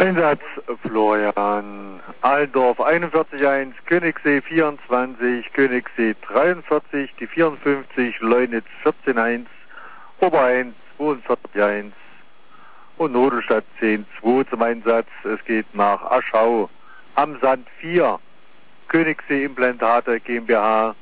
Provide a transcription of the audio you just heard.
Einsatz Florian, Allendorf 41.1, Königssee 24, Königssee 43, die 54, Leunitz 14.1, Oberhain 42.1 und Nodelstadt 10.2 zum Einsatz. Es geht nach Aschau am Sand 4, Königssee Implantate GmbH